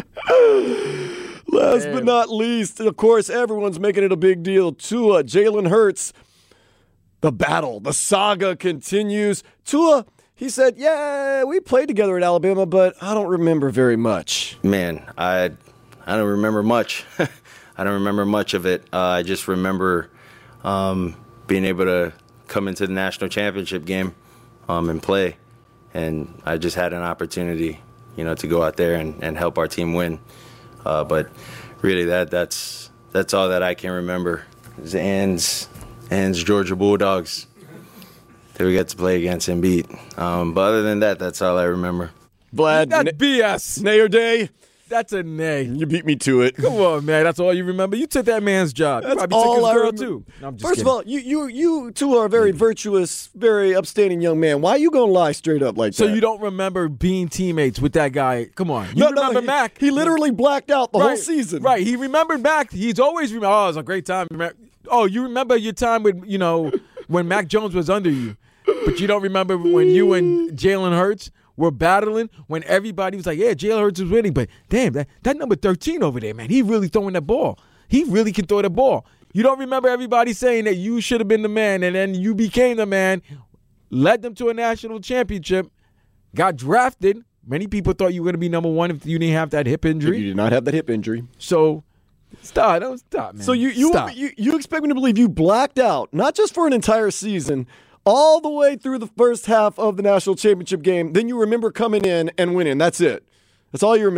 Last Damn. but not least, of course, everyone's making it a big deal. Tua, Jalen Hurts. The battle, the saga continues. Tua, he said, yeah, we played together at Alabama, but I don't remember very much. Man, I I don't remember much. I don't remember much of it. Uh, I just remember um, being able to come into the national championship game um, and play. And I just had an opportunity, you know, to go out there and, and help our team win. Uh, but really, that that's that's all that I can remember. Zans. And Georgia Bulldogs that we got to play against and beat. Um, but other than that, that's all I remember. Vlad, That's na- B S. nay or day, That's a nay. you beat me to it. Come on, man. That's all you remember. You took that man's job. You That's probably took all his I girl, remember. too. No, I'm just First kidding. of all, you you you two are a very virtuous, very upstanding young man. Why are you gonna lie straight up like So that? you don't remember being teammates with that guy? Come on. You no, remember no, he, Mac. He literally blacked out the right, whole season. Right. He remembered Mac. He's always remember. Oh, it was a great time. Remember- Oh, you remember your time with, you know, when Mac Jones was under you. But you don't remember when you and Jalen Hurts were battling, when everybody was like, yeah, Jalen Hurts was winning. But damn, that, that number thirteen over there, man, he really throwing that ball. He really can throw the ball. You don't remember everybody saying that you should have been the man, and then you became the man, led them to a national championship, got drafted. Many people thought you were going to be number one if you didn't have that hip You injury. did not have that hip injury. So stop, don't stop, man. So you you, Stop. you you expect me to believe you blacked out, not just for an entire season, all the way through the first half of the national championship game. Then you remember coming in and winning. That's it. That's all you remember.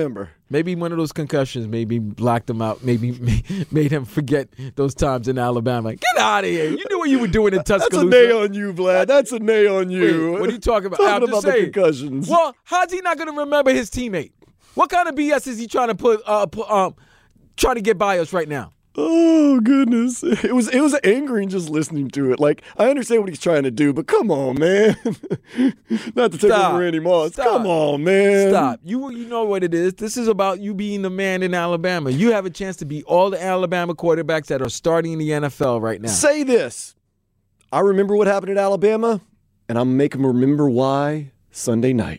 Maybe one of those concussions maybe blacked him out. Maybe made him forget those times in Alabama. Get out of here! You knew what you were doing in Tuscaloosa. That's a nay on you, Vlad. That's a nay on you. Wait, what are you talking about? Talking I'm just about saying. the concussions. Well, how's he not going to remember his teammate? What kind of B S is he trying to put, uh, put um, trying to get by us right now? Oh goodness, it was it was angering just listening to it. Like, I understand what he's trying to do, but come on, man. Not to take Stop. over Randy Moss. Stop. Come on, man. Stop. You you know what it is. This is about you being the man in Alabama. You have a chance to beat all the Alabama quarterbacks that are starting in the N F L right now. Say this. I remember what happened at Alabama, and I'm making them remember why Sunday night.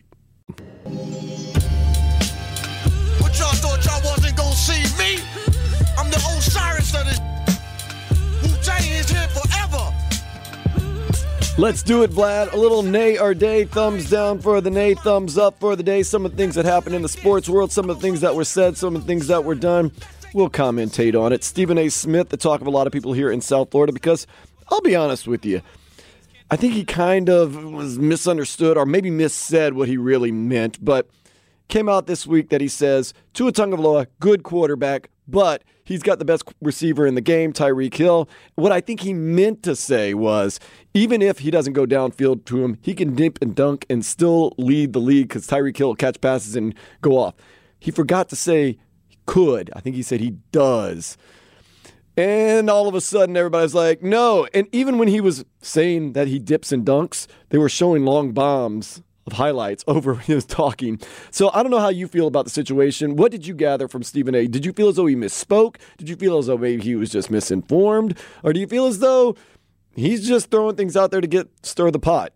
What y'all thought y'all wasn't gonna see me? I'm the Osiris of this. Wu-Tang is here forever. Let's do it, Vlad. A little nay or day. Thumbs down for the nay, thumbs up for the day. Some of the things that happened in the sports world, some of the things that were said, some of the things that were done. We'll commentate on it. Stephen A. Smith, the talk of a lot of people here in South Florida, because I'll be honest with you. I think he kind of was misunderstood or maybe missaid what he really meant, but came out this week that he says, Tua Tagovailoa, good quarterback, but he's got the best receiver in the game, Tyreek Hill. What I think he meant to say was, even if he doesn't go downfield to him, he can dip and dunk and still lead the league because Tyreek Hill will catch passes and go off. He forgot to say he could. I think he said he does. And all of a sudden, everybody's like, no. And even when he was saying that he dips and dunks, they were showing long bombs of highlights over when he was talking. So I don't know how you feel about the situation. What did you gather from Stephen A? Did you feel as though he misspoke? Did you feel as though maybe he was just misinformed? Or do you feel as though he's just throwing things out there to get stir the pot?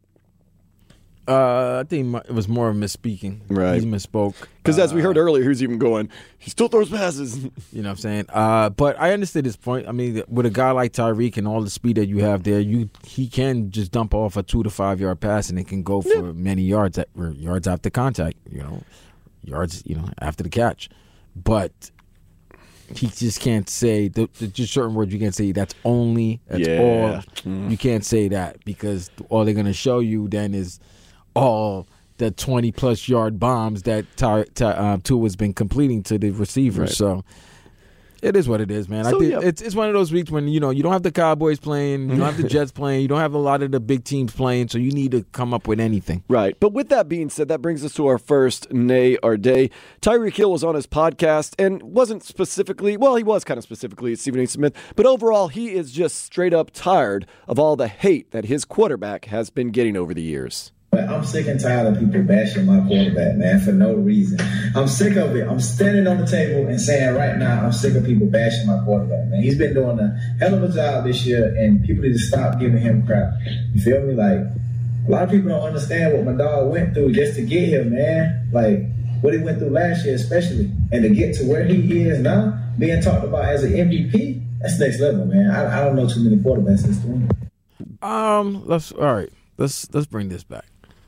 Uh, I think it was more of misspeaking. Right. He misspoke. Because as we heard Uh, earlier, he was even going, he still throws passes. You know what I'm saying? Uh, but I understand his point. I mean, with a guy like Tyreek and all the speed that you have there, you he can just dump off a two to five yard pass and it can go for yeah. many yards at, or yards after contact. You know, yards you know after the catch. But he just can't say the, the, just certain words. You can't say that's only that's yeah. all. Mm. You can't say that because all they're gonna show you then is all the twenty plus yard bombs that Ty, Ty, uh, Tua has been completing to the receivers. Right. So it is what it is, man. So, I think yeah. it's it's one of those weeks when you know you don't have the Cowboys playing, you don't have the Jets playing, you don't have a lot of the big teams playing, so you need to come up with anything. Right. But with that being said, that brings us to our first nay or day. Tyreek Hill was on his podcast and wasn't specifically, well, he was kind of specifically Stephen A. Smith, but overall he is just straight up tired of all the hate that his quarterback has been getting over the years. But I'm sick and tired of people bashing my quarterback, man, for no reason. I'm sick of it. I'm standing on the table and saying right now, I'm sick of people bashing my quarterback, man. He's been doing a hell of a job this year, and people need to stop giving him crap. You feel me? Like, a lot of people don't understand what my dog went through just to get here, man. Like, what he went through last year especially. And to get to where he is now, being talked about as an M V P, that's next level, man. I, I don't know too many quarterbacks that's doing it. Um, let's, all right, let's, let's bring this back.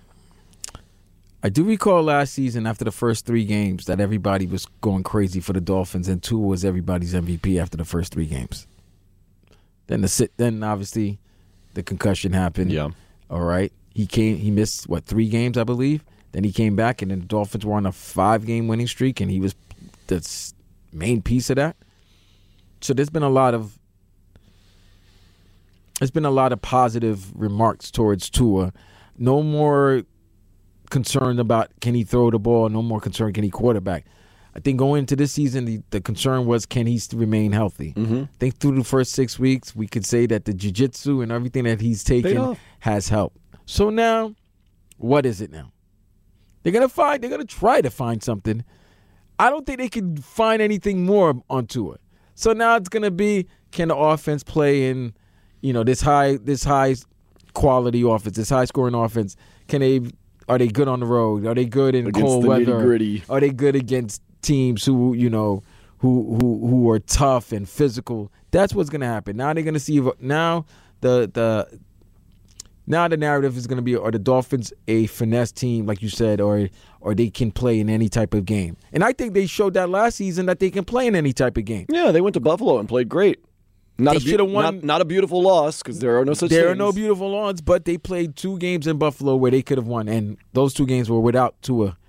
I do recall last season after the first three games that everybody was going crazy for the Dolphins, and Tua was everybody's M V P after the first three games. Then the sit, then obviously the concussion happened. Yeah. All right. He came. He missed what three games, I believe. Then he came back, and then the Dolphins were on a five-game winning streak, and he was the main piece of that. So there's been a lot of there's been a lot of positive remarks towards Tua. No more concerned about can he throw the ball, no more concerned can he quarterback. I think going into this season, the, the concern was can he remain healthy. Mm-hmm. I think through the first six weeks, we could say that the jiu-jitsu and everything that he's taken has helped. So now, what is it now? They're gonna find. They're gonna try to find something. I don't think they can find anything more on Tua. So now it's gonna be can the offense play in, you know, this high, this high quality offense, this high scoring offense? Can they? Are they good on the road? Are they good in against cold the weather? nitty-gritty. Are they good against teams who, you know, who who who are tough and physical? That's what's gonna happen. Now they're gonna see. If, now the the now the narrative is gonna be: are the Dolphins a finesse team, like you said, or or they can play in any type of game? And I think they showed that last season that they can play in any type of game. Yeah, they went to Buffalo and played great. Not They a be- should have won. Not, not a beautiful loss because there are no such There things. are no beautiful lawns, but they played two games in Buffalo where they could have won, and those two games were without Tua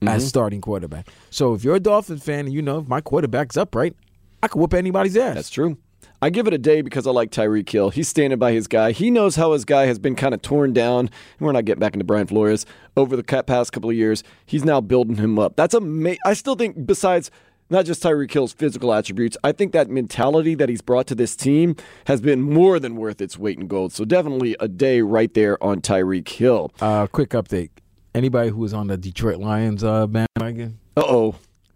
mm-hmm. as starting quarterback. So if you're a Dolphins fan and you know if my quarterback's upright, I can whoop anybody's ass. That's true. I give it a day because I like Tyreek Hill. He's standing by his guy. He knows how his guy has been kind of torn down. And we're not getting back into Brian Flores over the past couple of years. He's now building him up. That's amazing. I still think besides not just Tyreek Hill's physical attributes, I think that mentality that he's brought to this team has been more than worth its weight in gold. So definitely a day right there on Tyreek Hill. Uh, quick update. Anybody who was on the Detroit Lions uh, bandwagon? Uh-oh.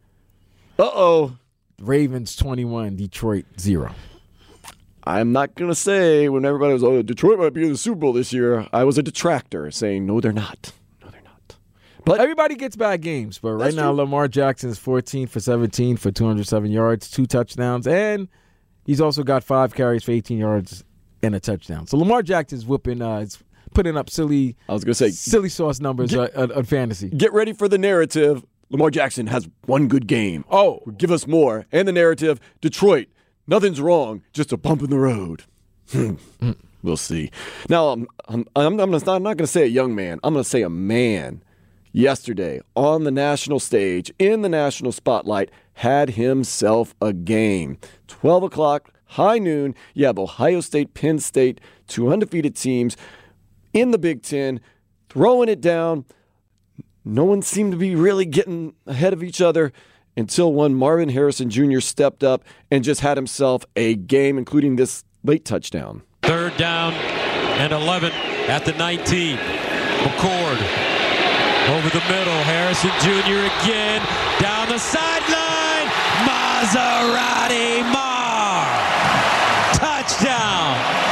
Uh-oh. Ravens twenty-one, Detroit zero. I'm not going to say when everybody was, oh, Detroit might be in the Super Bowl this year, I was a detractor saying, no, they're not. No, they're not. But everybody gets bad games. But right now, true. Lamar Jackson is fourteen for seventeen for two hundred seven yards, two touchdowns, and he's also got five carries for eighteen yards and a touchdown. So Lamar Jackson's whooping, uh, it's putting up silly, I was going to say, silly sauce numbers get, uh, on fantasy. Get ready for the narrative. Lamar Jackson has one good game. Oh. Give us more. And the narrative, Detroit, nothing's wrong, just a bump in the road. We'll see. Now, I'm, I'm, I'm, I'm not going to say a young man. I'm going to say a man yesterday on the national stage, in the national spotlight, had himself a game. twelve o'clock, high noon, you have Ohio State, Penn State, two undefeated teams in the Big Ten, throwing it down. No one seemed to be really getting ahead of each other until one Marvin Harrison Junior stepped up and just had himself a game, including this late touchdown. Third down and eleven at the nineteen. McCord over the middle. Harrison Junior again. Down the sideline. Maserati Mar. Touchdown.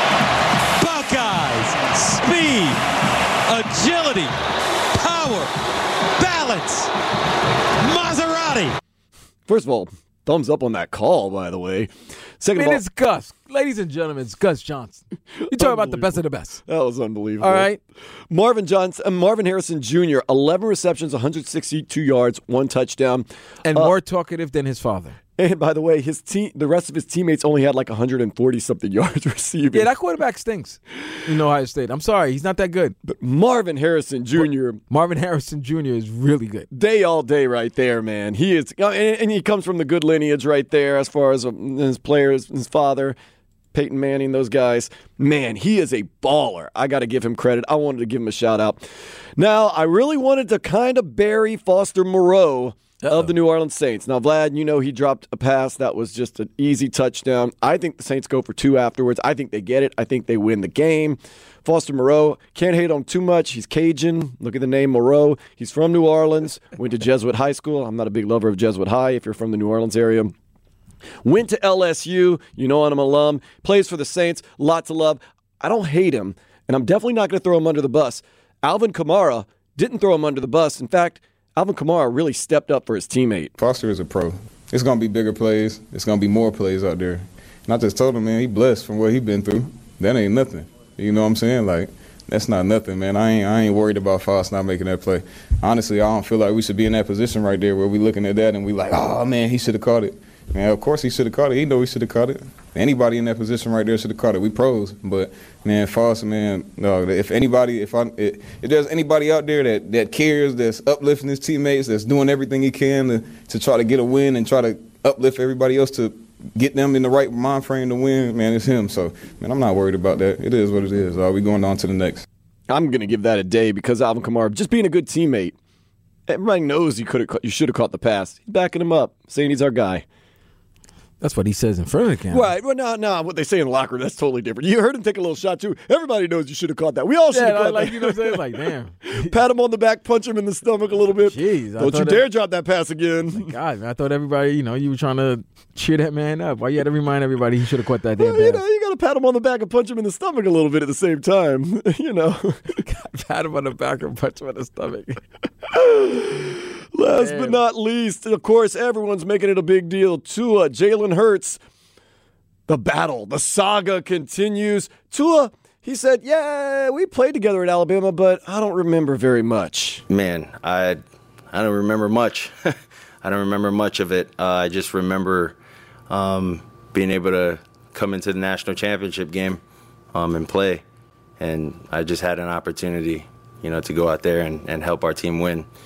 Buckeyes. Speed. Agility. Power. Balance. Maserati. First of all, thumbs up on that call, by the way. Second I mean, of all, it's Gus. Ladies and gentlemen, it's Gus Johnson. You talk about the best of the best. That was unbelievable. All right. Marvin Johnson, uh, Marvin Harrison Junior, eleven receptions, one hundred sixty-two yards, one touchdown. And uh, more talkative than his father. And by the way, his team, the rest of his teammates only had like one hundred forty-something yards receiving. Yeah, that quarterback stinks in Ohio State. I'm sorry. He's not that good. But Marvin Harrison Junior Marvin Harrison Junior is really good. Day all day right there, man. He is, and he comes from the good lineage right there as far as his players, his father, Peyton Manning, those guys. Man, he is a baller. I got to give him credit. I wanted to give him a shout out. Now, I really wanted to kind of bury Foster Moreau Uh-oh. of the New Orleans Saints. Now, Vlad, you know he dropped a pass that was just an easy touchdown. I think the Saints go for two afterwards. I think they get it. I think they win the game. Foster Moreau, can't hate on too much. He's Cajun. Look at the name Moreau. He's from New Orleans. Went to Jesuit High School. I'm not a big lover of Jesuit High if you're from the New Orleans area. Went to L S U. You know I'm an alum. Plays for the Saints. Lots of love. I don't hate him, and I'm definitely not going to throw him under the bus. Alvin Kamara didn't throw him under the bus. In fact, Alvin Kamara really stepped up for his teammate. Foster is a pro. It's going to be bigger plays. It's going to be more plays out there. And I just told him, man, he blessed from what he been through. That ain't nothing. You know what I'm saying? Like, that's not nothing, man. I ain't I ain't worried about Foster not making that play. Honestly, I don't feel like we should be in that position right there where we looking at that and we like, oh, man, he should have caught it. Man, of course he should have caught it. He know he should have caught it. Anybody in that position right there should have caught it. We pros, but man, Foster, man, no. If anybody, if I, if there's anybody out there that, that cares, that's uplifting his teammates, that's doing everything he can to, to try to get a win and try to uplift everybody else to get them in the right mind frame to win, man, it's him. So, man, I'm not worried about that. It is what it is. Uh, we going on to the next. I'm gonna give that a day because Alvin Kamara just being a good teammate. Everybody knows you could have, you should have caught the pass. He's backing him up, saying he's our guy. That's what he says in front of the camera. Right. Well, no, no. What they say in the locker room, that's totally different. You heard him take a little shot, too. Everybody knows you should have caught that. We all should have yeah, caught like, that. You know what I'm saying? Like, damn. Pat him on the back, punch him in the stomach a little bit. Jeez. Don't you dare that, drop that pass again. My God, man. I thought everybody, you know, you were trying to cheer that man up. Why you had to remind everybody he should have caught that damn well, pass? You know, you got to pat him on the back and punch him in the stomach a little bit at the same time. You know. Pat him on the back and punch him in the stomach. Last Damn. but not least, of course, everyone's making it a big deal. Tua, Jalen Hurts. The battle, the saga continues. Tua, he said, yeah, we played together at Alabama, but I don't remember very much. Man, I I don't remember much. I don't remember much of it. Uh, I just remember um, being able to come into the national championship game um, and play. And I just had an opportunity, you know, to go out there and, and help our team win.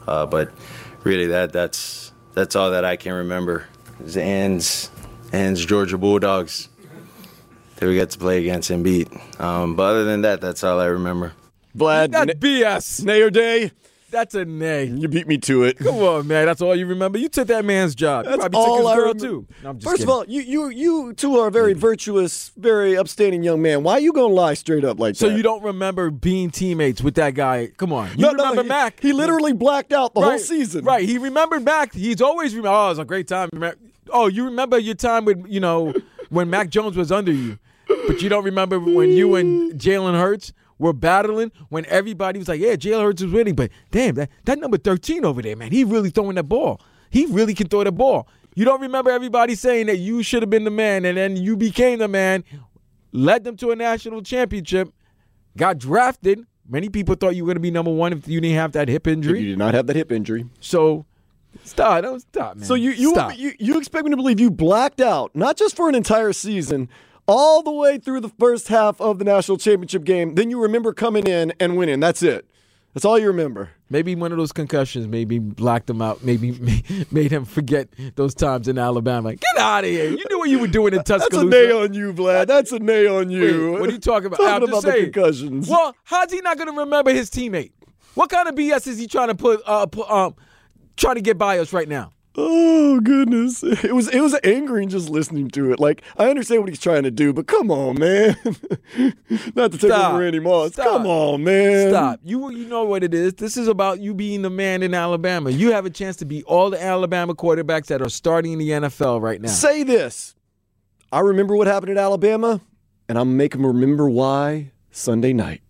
Uh, but really, that that's that's all that I can remember. Is Ann's Ann's Georgia Bulldogs that we got to play against and beat. Um, but other than that, that's all I remember. Vlad, That's na- B S. nay or day? That's a nay. You beat me to it. Come on, man. That's all you remember. You took that man's job. You That's probably all took his I girl remember. too. No, I'm just First kidding. of all, you you you two are a very virtuous, very upstanding young man. Why are you gonna lie straight up like so that? you don't remember being teammates with that guy? Come on, you No, no, remember he, Mac? He literally blacked out the right, whole season. Right. He remembered Mac. He's always remember. Oh, it was a great time. Remember- Oh, you remember your time with you know when Mac Jones was under you, but you don't remember when you and Jalen Hurts were battling when everybody was like, yeah, Jalen Hurts was winning, but damn, that, that number thirteen over there, man, he really throwing that ball. He really can throw the ball. You don't remember everybody saying that you should have been the man, and then you became the man, led them to a national championship, got drafted. Many people thought you were going to be number one if you didn't have that hip injury. You did not have that hip injury. So, stop. Don't stop, man. So you you, Stop. you you expect me to believe you blacked out, not just for an entire season, all the way through the first half of the national championship game. Then you remember coming in and winning. That's it. That's all you remember. Maybe one of those concussions maybe blacked him out, maybe made him forget those times in Alabama. Get out of here. You knew what you were doing in Tuscaloosa. That's a nay on you, Vlad. That's a nay on you. Wait, what are you talking about? Talking I'm just about saying. the concussions. Well, how's he not going to remember his teammate? What kind of B S is he trying to put, uh, put um, trying to get by us right now? Oh goodness, it was it was angering just listening to it. Like I understand what he's trying to do, but come on, man. Not to take Stop. over anymore. Stop. Come on, man. Stop. You you know what it is. This is about you being the man in Alabama. You have a chance to beat all the Alabama quarterbacks that are starting in the N F L right now. Say this. I remember what happened at Alabama, and I'm making them remember why Sunday night.